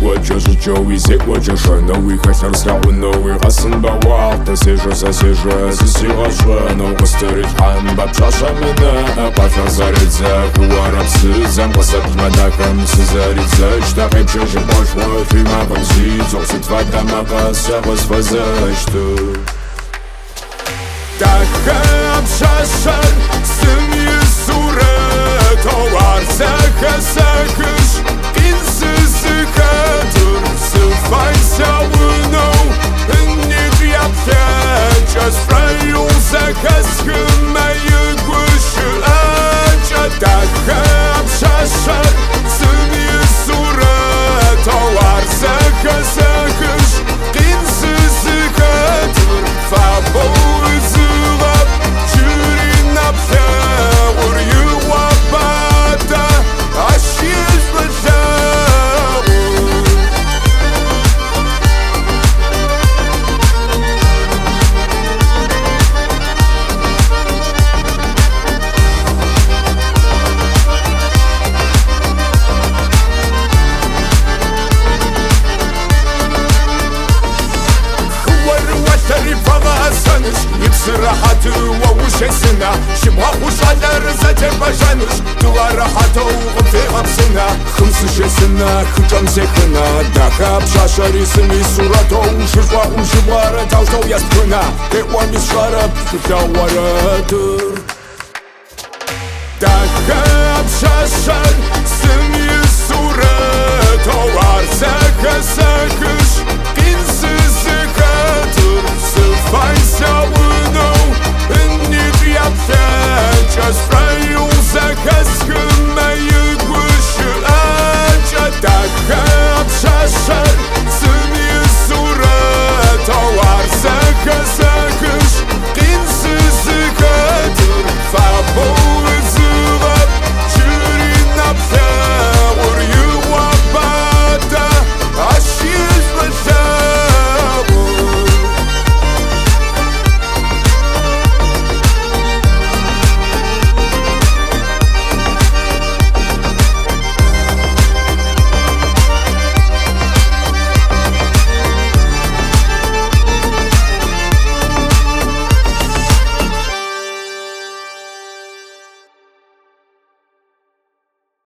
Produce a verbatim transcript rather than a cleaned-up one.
我是九一岁，我就是那位还想让我那位还是把我的谁说啥谁说是喜欢说那我是的喊把抓什么呢？把放在里子，和我让吃咱我是他妈的很是在里子，是他还不是我说对嘛关系，总是他他妈把社会是发生的。Такая обшашан Сымьы суры Товар сәхәсәкіш Инсізі кәдір Сыфайся уnou Иннет япкен Just фрайул сәхәскі Мәйі күші әчә Такая обшашан Сымьы суры Товар сәхәсәкіш Инсізі кәдір Фабой راحت و وشسنا شبها وشادر زجر بجانش دوا راحت و في غمسنا خمس شسنا خجم سخنا داخا بشاشري سمي صورته وشجوا وشبوار توشو يسكنا دوا مشارب تشاورت داخا